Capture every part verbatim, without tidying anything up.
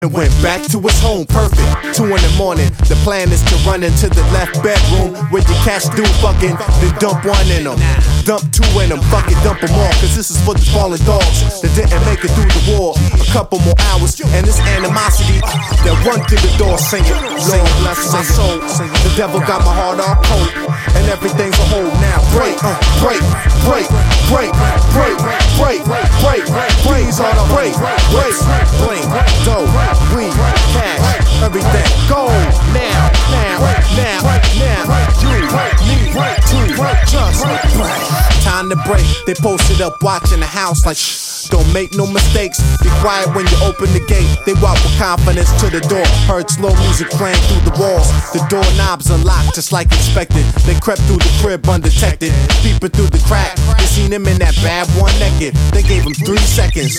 and went back to his home, perfect. Two in the morning, the plan is to run into the left bedroom where your cats do fucking, then dump one in them. Dump two in them, fucking dump them all, cause this is for the fallen dogs that didn't make it through the war. A couple more hours, and this animosity that run through the door singing, Lord bless my soul. The devil got my heart all cold, and everything's a whole now. Break, uh, break, break, break, break, break, break, breeze on a break, break, bling, dough, weed, cash, everything. Go now, now, now, now. You need to just break. Time to break. They posted up watching the house like shh. Don't make no mistakes. Be quiet when you open the gate. They walk with confidence to the door. Heard slow music playing through the walls. The doorknobs unlocked just like expected. They crept through the crib undetected. Peeping through the crack. They seen him in that bad one naked. They gave him three seconds.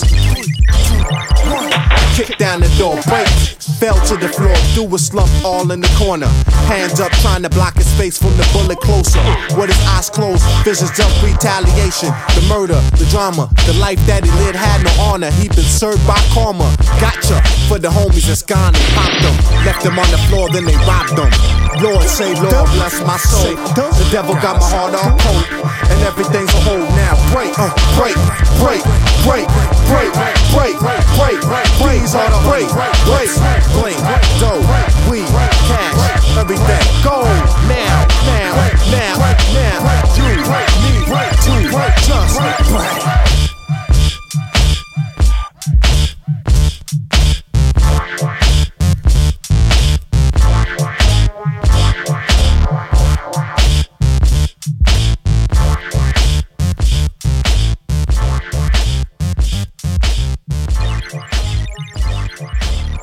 Kick down the door, break. Fell to the floor, threw a slump all in the corner. Hands up trying to block his face from the bullet closer. With his eyes closed, visions of retaliation. The murder, the drama, the life that he lived had no honor. He been served by karma. Gotcha for the homies that's gone and popped them. Left them on the floor, then they robbed them. Lord save, Lord bless my soul. The devil got my heart all cold, and everything's a whole now. Break, uh, break, break, break, break, break, break, break, break, break, break, break, break, break, break.